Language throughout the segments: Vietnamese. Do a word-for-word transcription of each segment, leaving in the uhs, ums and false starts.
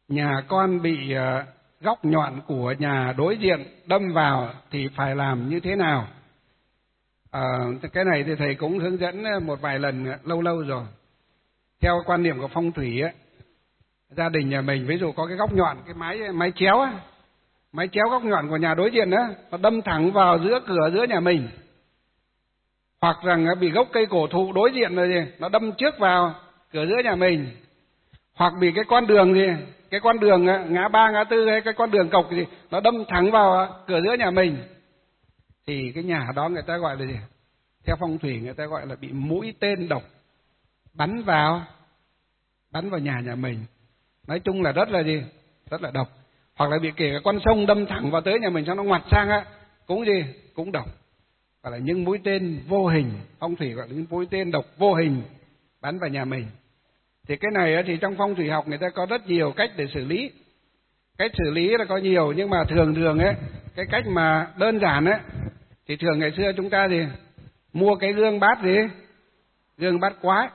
nhà con bị uh, góc nhọn của nhà đối diện đâm vào thì phải làm như thế nào? À, cái này thì thầy cũng hướng dẫn một vài lần lâu lâu rồi. Theo quan niệm của phong thủy ấy, gia đình nhà mình ví dụ có cái góc nhọn, cái mái mái chéo á, mái chéo góc nhọn của nhà đối diện á, nó đâm thẳng vào giữa cửa giữa nhà mình, hoặc rằng bị gốc cây cổ thụ đối diện rồi gì, nó đâm trước vào cửa giữa nhà mình, hoặc bị cái con đường gì, cái con đường ngã ba ngã tư hay cái con đường cộc gì, nó đâm thẳng vào cửa giữa nhà mình, thì cái nhà đó người ta gọi là gì? Theo phong thủy người ta gọi là bị mũi tên độc bắn vào, bắn vào nhà nhà mình. Nói chung là rất là gì? Rất là độc. Hoặc là bị kể cả con sông đâm thẳng vào tới nhà mình, cho nó ngoặt sang á, cũng gì? Cũng độc. Gọi là những mũi tên vô hình, phong thủy gọi là những mũi tên độc vô hình bắn vào nhà mình. Thì cái này thì trong phong thủy học người ta có rất nhiều cách để xử lý. Cách xử lý là có nhiều, nhưng mà thường thường ấy, cái cách mà đơn giản ấy, thì thường ngày xưa chúng ta thì mua cái gương bát gì? Gương bát quái.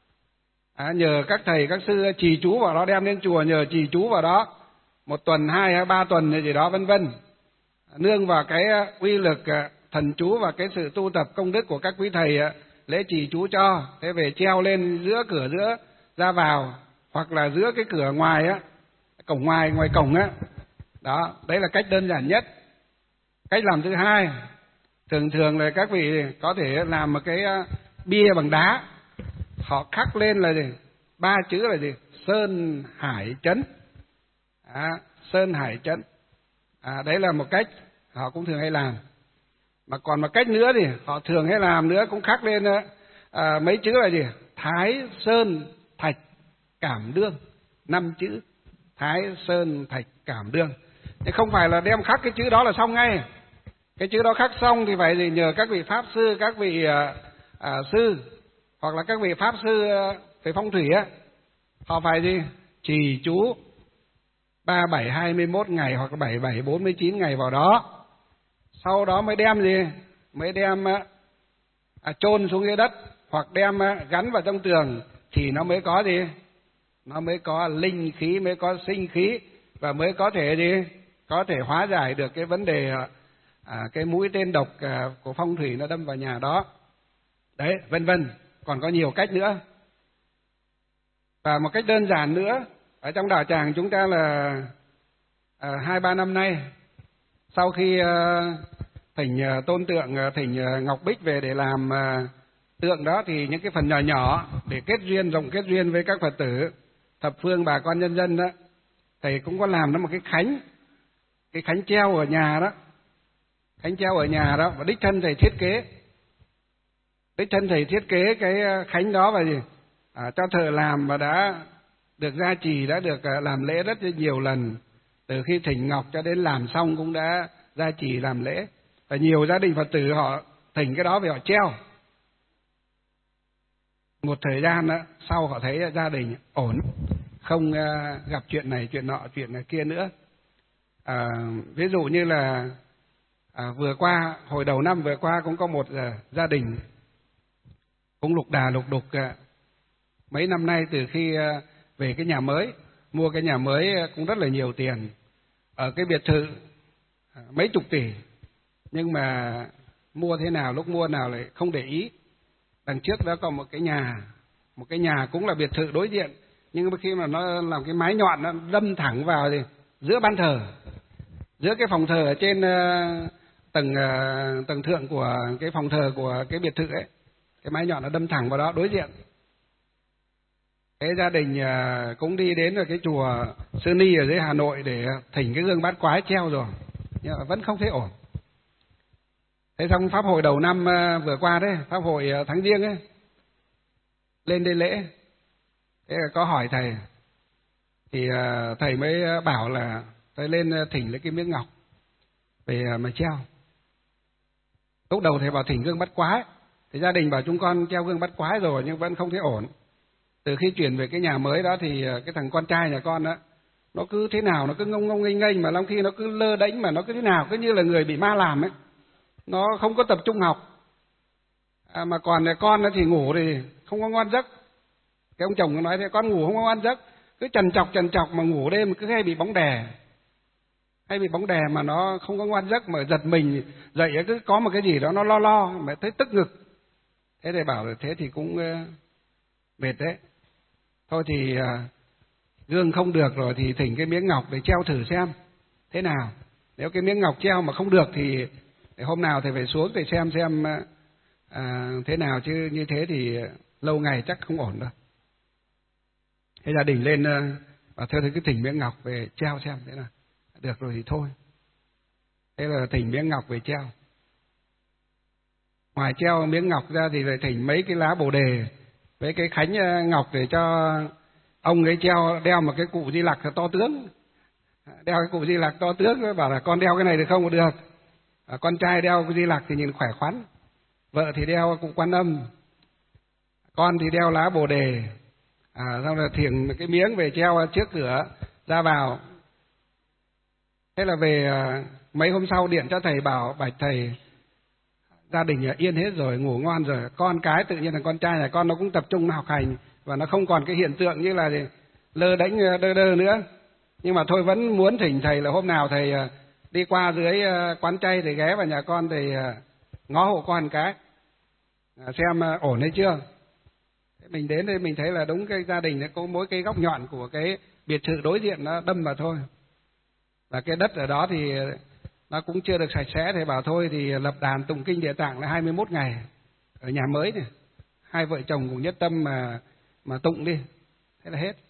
À, nhờ các thầy các sư trì chú vào đó, đem lên chùa nhờ trì chú vào đó một tuần, hai hay ba tuần gì đó vân vân. Nương vào cái uy lực thần chú và cái sự tu tập công đức của các quý thầy lễ trì chú cho, thế về treo lên giữa cửa giữa ra vào, hoặc là giữa cái cửa ngoài á, cổng ngoài ngoài cổng á. Đó, đấy là cách đơn giản nhất. Cách làm thứ hai, thường thường là các vị có thể làm một cái bia bằng đá, họ khắc lên là gì? Ba chữ là gì? Sơn Hải Chấn. À, Sơn Hải Chấn. À, đấy là một cách họ cũng thường hay làm. Mà còn một cách nữa thì họ thường hay làm nữa, cũng khắc lên à, mấy chữ là gì? Thái Sơn Thạch Cảm Đương. Năm chữ Thái Sơn Thạch Cảm Đương. Thế không phải là đem khắc cái chữ đó là xong ngay. Cái chữ đó khắc xong thì phải gì? Nhờ các vị pháp sư, các vị à, à, sư, hoặc là các vị pháp sư về phong thủy á, họ phải gì? Trì chú ba bảy hai mươi mốt ngày hoặc bảy bảy bốn mươi chín ngày vào đó. Sau đó mới đem gì? Mới đem à, chôn xuống dưới đất, hoặc đem à, gắn vào trong tường, thì nó mới có gì? Nó mới có linh khí, mới có sinh khí, và mới có thể gì? Có thể hóa giải được cái vấn đề à, cái mũi tên độc à, của phong thủy nó đâm vào nhà đó. Đấy, vân vân. Còn có nhiều cách nữa. Và một cách đơn giản nữa, ở trong đạo tràng chúng ta là à, hai ba năm nay, sau khi à, thỉnh à, tôn tượng à, thỉnh à, Ngọc Bích về để làm à, tượng đó, thì những cái phần nhỏ nhỏ để kết duyên, rộng kết duyên với các Phật tử thập phương bà con nhân dân đó, thầy cũng có làm nó một cái khánh, cái khánh treo ở nhà đó, khánh treo ở nhà đó, và đích thân thầy thiết kế. Đích thân thầy thiết kế cái khánh đó, và gì? À, cho thợ làm và đã được gia trì, đã được làm lễ rất nhiều lần. Từ khi thỉnh ngọc cho đến làm xong cũng đã gia trì làm lễ. Và nhiều gia đình Phật tử họ thỉnh cái đó về họ treo. Một thời gian đó, sau họ thấy gia đình ổn, không gặp chuyện này, chuyện nọ, chuyện này kia nữa. À, ví dụ như là à, vừa qua, hồi đầu năm vừa qua cũng có một à, gia đình cũng lục đà lục đục à, mấy năm nay, từ khi à, về cái nhà mới, mua cái nhà mới cũng rất là nhiều tiền, ở cái biệt thự à, mấy chục tỷ, nhưng mà mua thế nào, lúc mua nào lại không để ý. Đằng trước đó có một cái nhà, một cái nhà cũng là biệt thự đối diện, nhưng mà khi mà nó làm cái mái nhọn nó đâm thẳng vào thì giữa ban thờ, giữa cái phòng thờ ở trên uh, tầng uh, tầng thượng của cái phòng thờ của cái biệt thự ấy, cái mái nhọn nó đâm thẳng vào đó đối diện. Cái gia đình uh, cũng đi đến rồi cái chùa Sư Ni ở dưới Hà Nội để thỉnh cái gương bát quái treo rồi, nhưng mà vẫn không thấy ổn. Thế xong pháp hội đầu năm uh, vừa qua đấy, pháp hội uh, tháng Giêng ấy, lên đây lễ, thế là có hỏi thầy, thì uh, thầy mới bảo là thầy lên thỉnh lấy cái miếng ngọc về mà treo. Lúc đầu thầy bảo thỉnh gương bát quái, thì gia đình bảo chúng con treo gương bát quái rồi nhưng vẫn không thấy ổn. Từ khi chuyển về cái nhà mới đó thì cái thằng con trai nhà con đó, nó cứ thế nào nó cứ ngông ngông nghênh nghênh, mà lắm khi nó cứ lơ đễnh, mà nó cứ thế nào cứ như là người bị ma làm ấy, nó không có tập trung học. À, mà còn con nó thì ngủ thì không có ngon giấc. Cái ông chồng nó nói thế, con ngủ không có ngon giấc, cứ trằn trọc trằn trọc mà ngủ đêm cứ hay bị bóng đè, hay bị bóng đè mà nó không có ngoan giấc, mà giật mình dậy cứ có một cái gì đó nó lo lo mà thấy tức ngực. Thế thì bảo là thế thì cũng mệt đấy. Thôi thì gương không được rồi thì thỉnh cái miếng ngọc để treo thử xem thế nào. Nếu cái miếng ngọc treo mà không được thì hôm nào thầy phải xuống để xem xem à, thế nào, chứ như thế thì lâu ngày chắc không ổn đâu. Thế gia đình lên và theo cái thỉnh miếng ngọc về treo xem thế nào. Được rồi thì thôi. Thế là thỉnh miếng ngọc về treo. Ngoài treo miếng ngọc ra thì lại thỉnh mấy cái lá bồ đề với cái khánh ngọc để cho ông ấy treo, đeo một cái cụ Di Lặc to tướng. Đeo cái cụ Di Lặc to tướng, bảo là con đeo cái này được không? Được. À, con trai đeo cái Di Lặc thì nhìn khỏe khoắn. Vợ thì đeo cụ Quan Âm. Con thì đeo lá bồ đề. À, xong rồi thỉnh cái miếng về treo trước cửa ra vào. Thế là về mấy hôm sau điện cho thầy bảo bạch thầy, gia đình yên hết rồi, ngủ ngon rồi, con cái tự nhiên là con trai nhà con nó cũng tập trung học hành và nó không còn cái hiện tượng như là lơ đánh đơ đơ nữa. Nhưng mà thôi vẫn muốn thỉnh thầy là hôm nào thầy đi qua dưới quán chay thì ghé vào nhà con thì ngó hộ con cái xem ổn hay chưa. Mình đến đây mình thấy là đúng cái gia đình nó có mỗi cái góc nhọn của cái biệt thự đối diện nó đâm vào thôi. Và cái đất ở đó thì nó cũng chưa được sạch sẽ, thì bảo thôi thì lập đàn tụng kinh Địa Tạng là hai mươi mốt ngày ở nhà mới này, hai vợ chồng cùng nhất tâm mà mà tụng đi, thế là hết.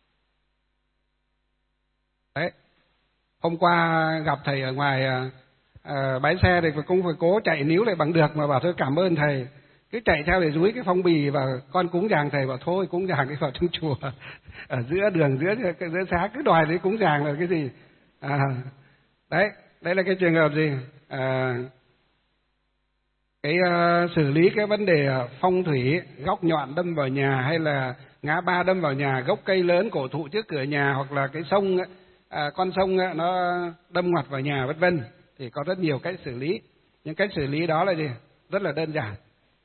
Đấy, hôm qua gặp thầy ở ngoài à, bãi xe thì cũng phải cố chạy níu lại bằng được, mà bảo thôi cảm ơn thầy, cứ chạy theo để dúi cái phong bì và con cúng dường thầy, bảo thôi cúng dường cái vào trong chùa ở giữa đường giữa giữa xá cứ đòi đấy cúng dường là cái gì. À, đấy, đây là cái trường hợp gì? À, cái uh, xử lý cái vấn đề phong thủy, góc nhọn đâm vào nhà hay là ngã ba đâm vào nhà, gốc cây lớn cổ thụ trước cửa nhà, hoặc là cái sông à, con sông nó đâm ngoặt vào nhà vân vân, thì có rất nhiều cách xử lý. Nhưng cách xử lý đó là gì? Rất là đơn giản.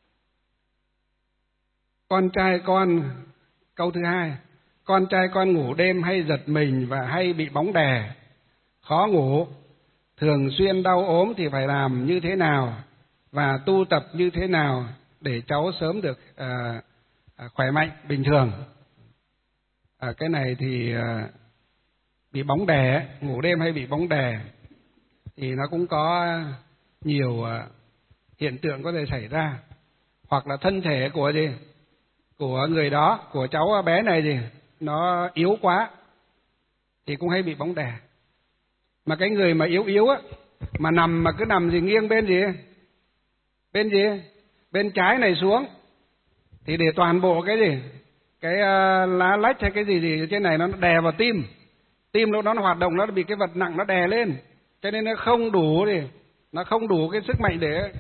Con trai con, câu thứ hai, con trai con ngủ đêm hay giật mình và hay bị bóng đè, khó ngủ, thường xuyên đau ốm thì phải làm như thế nào và tu tập như thế nào để cháu sớm được à, à, khỏe mạnh bình thường. À, cái này thì à, bị bóng đè, ngủ đêm hay bị bóng đè thì nó cũng có nhiều à, hiện tượng có thể xảy ra. Hoặc là thân thể của gì của người đó, của cháu bé này gì nó yếu quá thì cũng hay bị bóng đè. Mà cái người mà yếu yếu á, mà nằm mà cứ nằm gì nghiêng bên gì bên gì bên trái này xuống thì để toàn bộ cái gì cái uh, lá lách hay cái gì gì trên này nó đè vào tim, tim lúc đó nó hoạt động, nó bị cái vật nặng nó đè lên, cho nên nó không đủ thì nó không đủ cái sức mạnh để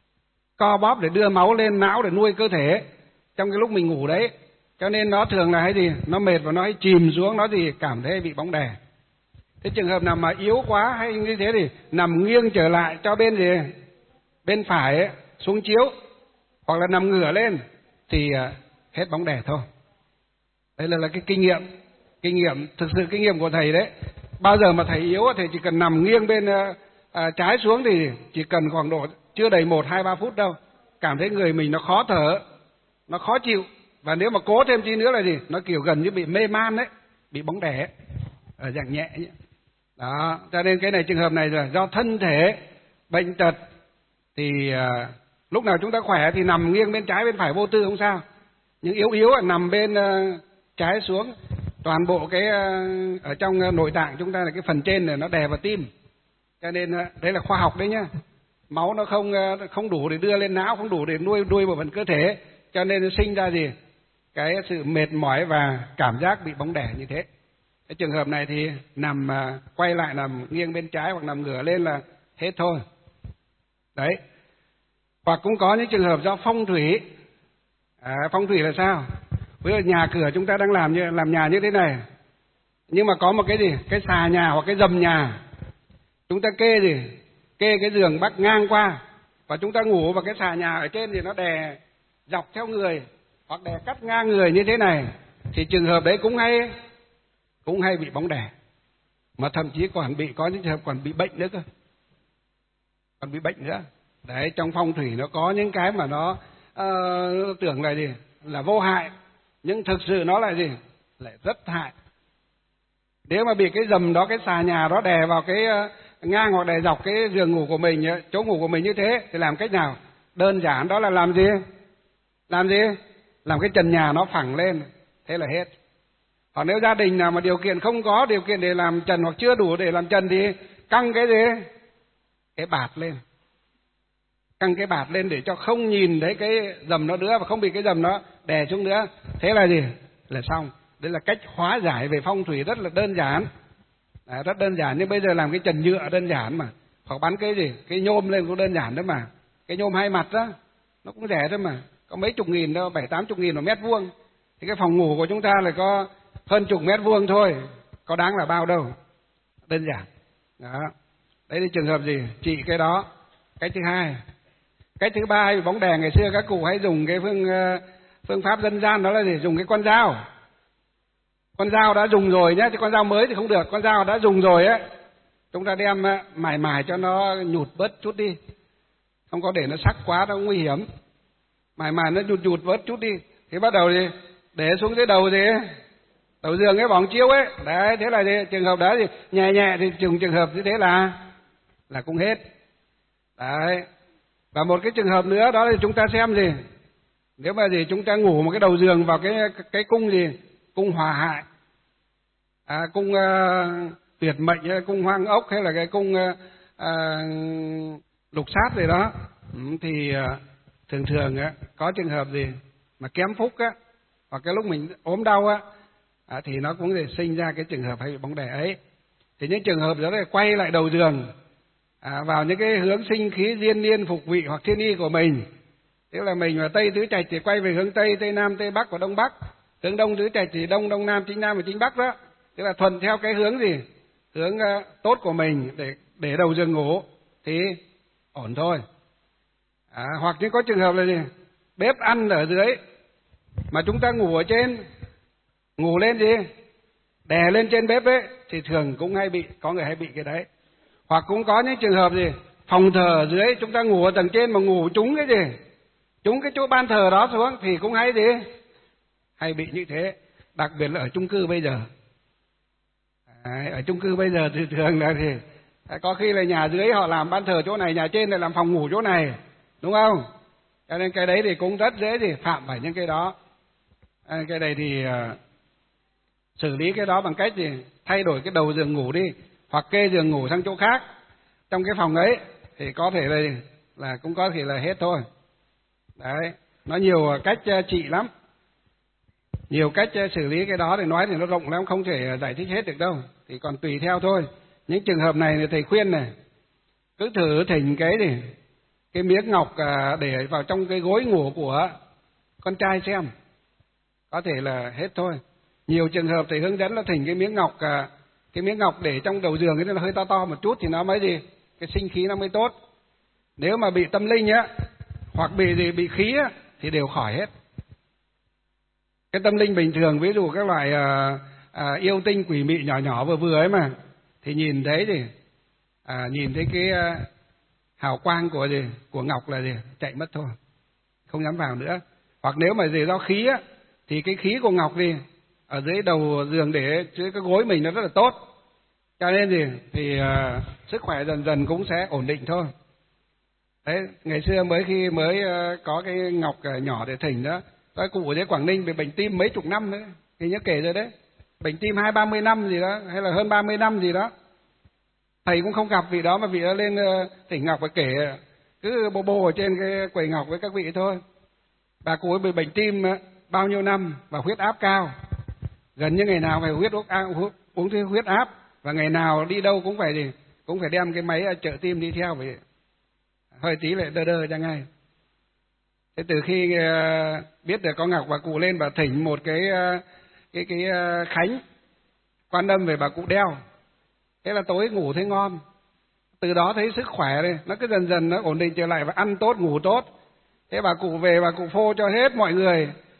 co bóp để đưa máu lên não để nuôi cơ thể trong cái lúc mình ngủ đấy. Cho nên nó thường là cái gì nó mệt và nó hay chìm xuống, nó gì cảm thấy bị bóng đè. Thế trường hợp nào mà yếu quá hay như thế thì nằm nghiêng trở lại cho bên gì bên phải ấy, xuống chiếu, hoặc là nằm ngửa lên thì hết bóng đè thôi. Đây là, là cái kinh nghiệm kinh nghiệm thực sự kinh nghiệm của thầy đấy. Bao giờ mà thầy yếu thì chỉ cần nằm nghiêng bên à, trái xuống thì chỉ cần khoảng độ chưa đầy một hai ba phút đâu, cảm thấy người mình nó khó thở, nó khó chịu, và nếu mà cố thêm chi nữa là gì nó kiểu gần như bị mê man đấy, bị bóng đè ở dạng nhẹ nhé. Đó, cho nên cái này trường hợp này là do thân thể bệnh tật thì à, lúc nào chúng ta khỏe thì nằm nghiêng bên trái bên phải vô tư không sao, nhưng yếu yếu là nằm bên uh, trái xuống, toàn bộ cái uh, ở trong uh, nội tạng chúng ta là cái phần trên này nó đè vào tim, cho nên uh, đấy là khoa học đấy nhá, máu nó không uh, không đủ để đưa lên não, không đủ để nuôi nuôi bộ phận cơ thể, cho nên nó sinh ra gì cái sự mệt mỏi và cảm giác bị bóng đè như thế. Cái trường hợp này thì nằm uh, quay lại nằm nghiêng bên trái hoặc nằm ngửa lên là hết thôi. Đấy. Hoặc cũng có những trường hợp do phong thủy. À, phong thủy là sao? Ví dụ nhà cửa chúng ta đang làm như làm nhà như thế này, nhưng mà có một cái gì, cái xà nhà hoặc cái dầm nhà, chúng ta kê gì, kê cái giường bắc ngang qua, và chúng ta ngủ vào cái xà nhà ở trên thì nó đè dọc theo người hoặc đè cắt ngang người như thế này, thì trường hợp đấy cũng hay cũng hay bị bóng đè, mà thậm chí còn bị có những trường hợp còn bị bệnh nữa cơ, còn bị bệnh nữa. Đấy, trong phong thủy nó có những cái mà nó uh, tưởng là gì là vô hại, nhưng thực sự nó là gì lại rất hại. Nếu mà bị cái dầm đó, cái xà nhà đó đè vào cái uh, ngang hoặc đè dọc cái giường ngủ của mình, chỗ ngủ của mình như thế, thì làm cách nào? Đơn giản đó là làm gì? Làm gì? Làm cái trần nhà nó phẳng lên, thế là hết. Còn nếu gia đình nào mà điều kiện không có điều kiện để làm trần hoặc chưa đủ để làm trần thì căng cái gì? Cái bạt lên. Căng cái bạt lên để cho không nhìn thấy cái dầm nó nữa và không bị cái dầm nó đè xuống nữa. Thế là gì? Là xong. Đấy là cách hóa giải về phong thủy rất là đơn giản. À, rất đơn giản, nhưng bây giờ làm cái trần nhựa đơn giản mà. Hoặc bắn cái gì? Cái nhôm lên cũng đơn giản đó mà. Cái nhôm hai mặt đó, nó cũng rẻ thôi mà. Có mấy chục nghìn đâu, bảy tám chục nghìn một mét vuông. Thì cái phòng ngủ của chúng ta là có hơn chục mét vuông thôi. Có đáng là bao đâu. Đơn giản. Đó. Đấy là trường hợp gì? Trị cái đó. Cái thứ hai. Cái thứ ba, bóng đè ngày xưa các cụ hay dùng cái phương phương pháp dân gian, đó là gì? Dùng cái con dao. Con dao đã dùng rồi nhé, chứ con dao mới thì không được. Con dao đã dùng rồi ấy, chúng ta đem mài mài cho nó nhụt bớt chút đi, không có để nó sắc quá, nó nguy hiểm. Mài mài nó nhụt nhụt bớt chút đi, thì bắt đầu gì để xuống dưới đầu gì đầu giường cái bỏng chiếu ấy. Đấy, thế là gì? Trường hợp đó thì nhẹ nhẹ thì trường trường hợp như thế là là cũng hết. Đấy. Và một cái trường hợp nữa đó là chúng ta xem gì, nếu mà gì chúng ta ngủ một cái đầu giường vào cái cái cung gì, cung hòa hại, à, cung uh, tuyệt mệnh, cung hoang ốc, hay là cái cung uh, uh, lục sát gì đó, ừ, thì uh, thường thường uh, có trường hợp gì mà kém phúc á, hoặc cái lúc mình ốm đau á, à, thì nó cũng sẽ sinh ra cái trường hợp hay bị bóng đè ấy. Thì những trường hợp đó là quay lại đầu giường, à, vào những cái hướng sinh khí diên niên phục vị hoặc thiên y của mình. Tức là mình ở Tây tứ trạch thì quay về hướng Tây, Tây Nam, Tây Bắc và Đông Bắc. Hướng Đông tứ trạch thì Đông, Đông Nam, Chính Nam và Chính Bắc đó. Tức là thuận theo cái hướng gì? Hướng uh, tốt của mình để để đầu giường ngủ thì ổn thôi. À, hoặc như có trường hợp là gì? Bếp ăn ở dưới mà chúng ta ngủ ở trên, ngủ lên gì? Đè lên trên bếp ấy thì thường cũng hay bị, có người hay bị cái đấy. Hoặc cũng có những trường hợp gì? Phòng thờ ở dưới, chúng ta ngủ ở tầng trên mà ngủ trúng cái gì? Trúng cái chỗ ban thờ đó xuống thì cũng hay gì? Hay bị như thế. Đặc biệt là ở chung cư bây giờ. À, ở chung cư bây giờ thì thường là gì? Có khi là nhà dưới họ làm ban thờ chỗ này, nhà trên lại làm phòng ngủ chỗ này, đúng không? Cho nên cái đấy thì cũng rất dễ gì phạm phải những cái đó. À, cái này thì uh, xử lý cái đó bằng cách gì? Thay đổi cái đầu giường ngủ đi, hoặc kê giường ngủ sang chỗ khác trong cái phòng ấy, thì có thể là là cũng có thể là hết thôi. Đấy, nó nhiều cách trị lắm, nhiều cách xử lý cái đó, thì nói thì nó rộng lắm, không thể giải thích hết được đâu, thì còn tùy theo thôi. Những trường hợp này thì thầy khuyên này, cứ thử thỉnh cái gì cái miếng ngọc để vào trong cái gối ngủ của con trai xem, có thể là hết thôi. Nhiều trường hợp thầy hướng dẫn là thỉnh cái miếng ngọc, cái miếng ngọc để trong đầu giường cái nó hơi to to một chút thì nó mới gì, cái sinh khí nó mới tốt. Nếu mà bị tâm linh á, hoặc bị gì bị khí á, thì đều khỏi hết. Cái tâm linh bình thường, ví dụ các loại à, à, yêu tinh quỷ mị nhỏ nhỏ vừa vừa ấy mà, thì nhìn thấy thì à, nhìn thấy cái à, hào quang của gì của ngọc là gì chạy mất thôi, không dám vào nữa. Hoặc nếu mà gì do khí á, thì cái khí của ngọc gì ở dưới đầu giường để dưới cái gối mình nó rất là tốt, cho nên gì thì à, sức khỏe dần dần cũng sẽ ổn định thôi. Đấy, ngày xưa mới khi mới uh, có cái ngọc uh, nhỏ để thỉnh đó, cái cụ ở dưới Quảng Ninh bị bệnh tim mấy chục năm nữa, thì nhớ kể rồi đấy, bệnh tim hai ba mươi năm gì đó, hay là hơn ba mươi năm gì đó, thầy cũng không gặp vị đó, mà vị đó lên uh, thỉnh ngọc và kể cứ bô bô ở trên cái quầy ngọc với các vị thôi. Bà cụ ấy bị bệnh tim uh, bao nhiêu năm và huyết áp cao, gần như ngày nào phải huyết uống uống thứ huyết áp, và ngày nào đi đâu cũng phải gì cũng phải đem cái máy uh, trợ tim đi theo, vậy hơi tí lại đơ đơ ra ngay. Thế từ khi uh, biết được có ngọc, bà cụ lên bà thỉnh một cái uh, cái cái uh, khánh Quan Âm về bà cụ đeo. Thế là tối ngủ thấy ngon. Từ đó thấy sức khỏe đây, nó cứ dần dần nó ổn định trở lại và ăn tốt ngủ tốt. Thế bà cụ về bà cụ phô cho hết mọi người,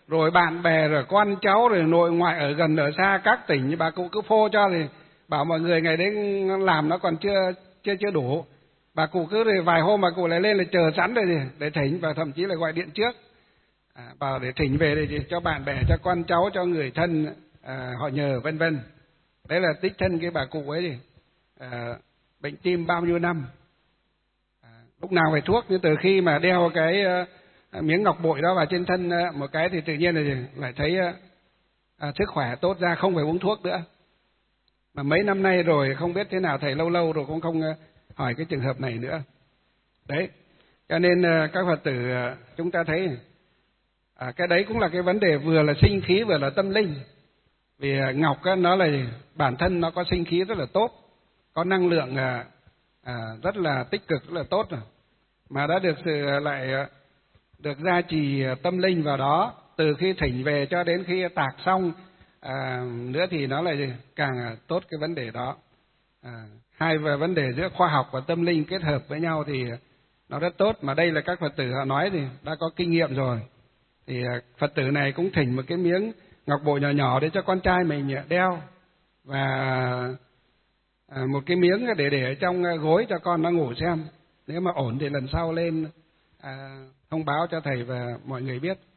rồi bạn bè, rồi con cháu, rồi nội ngoại ở gần ở xa các tỉnh, bà cụ cứ phô cho thì bảo mọi người ngày đấy làm nó còn chưa chưa chưa đủ. Bà cụ cứ rồi vài hôm bà cụ lại lên là chờ sẵn rồi gì để thỉnh, và thậm chí là gọi điện trước, à, bảo để thỉnh về để cho bạn bè, cho con cháu, cho người thân à, họ nhờ, vân vân. Đấy là tích thân cái bà cụ ấy gì à, bệnh tim bao nhiêu năm, à, lúc nào phải thuốc. Nhưng từ khi mà đeo cái uh, miếng ngọc bội đó vào trên thân uh, một cái thì tự nhiên là gì? Lại thấy uh, à, sức khỏe tốt ra, không phải uống thuốc nữa. Mà mấy năm nay rồi không biết thế nào, thầy lâu lâu rồi cũng không uh, hỏi cái trường hợp này nữa. Đấy, cho nên uh, các Phật tử uh, chúng ta thấy à, cái đấy cũng là cái vấn đề vừa là sinh khí vừa là tâm linh. Vì uh, ngọc uh, nó là bản thân nó có sinh khí rất là tốt, có năng lượng uh, à, rất là tích cực, rất là tốt rồi, mà đã được sự lại được gia trì tâm linh vào đó, từ khi thỉnh về cho đến khi tạc xong à, nữa thì nó lại càng tốt cái vấn đề đó. À, hai về vấn đề giữa khoa học và tâm linh kết hợp với nhau thì nó rất tốt. Mà đây là các Phật tử họ nói thì đã có kinh nghiệm rồi, thì Phật tử này cũng thỉnh một cái miếng ngọc bội nhỏ nhỏ để cho con trai mình đeo, và à, một cái miếng để để ở trong gối cho con nó ngủ xem, nếu mà ổn thì lần sau lên à, thông báo cho thầy và mọi người biết.